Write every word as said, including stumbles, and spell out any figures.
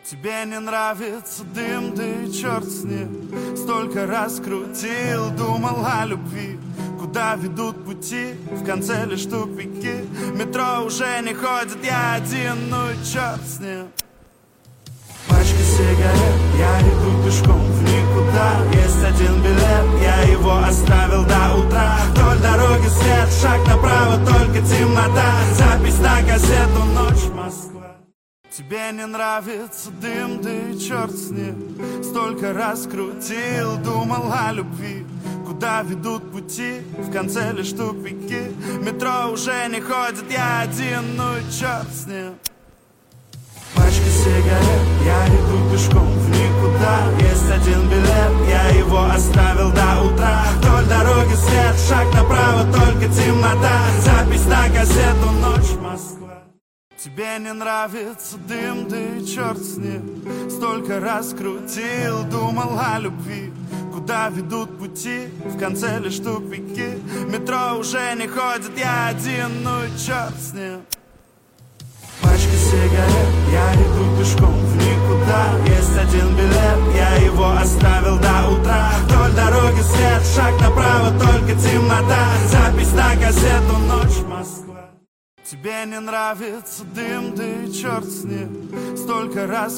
Тебе не нравится дым, да и черт с ним. Столько раз крутил, думал о любви. Куда ведут пути, в конце лишь тупики. Метро уже не ходит, я один, ну и черт с ним. Пачка сигарет, я иду пешком в никуда. Есть один билет, я его оставил до утра. Вдоль дороги свет, шаг направо, только темнота. Запись на кассету, ночь, Москва. Тебе не нравится дым, да и черт с ним. Столько раз крутил, думал о любви. Куда ведут пути, в конце лишь тупики. Метро уже не ходит, я один, ну и черт с ним. Пачка сигарет, я иду пешком в никуда. Есть один билет, я его оставил до утра. Вдоль дороги свет, шаг направо, только темнота. Запись на кассету, ночь, Москва. Тебе не нравится дым, да и черт с ним. Столько раз крутил, думал о любви. Куда ведут пути, в конце лишь тупики. Метро уже не ходит, я один, ну и черт с ним. Пачка сигарет, я иду пешком в никуда. Есть один билет, я его оставил до утра. Вдоль дороги свет, шаг направо, только темнота. Запись на кассету, ночь, Москва. Тебе не нравится дым, да и черт с ним. Столько раз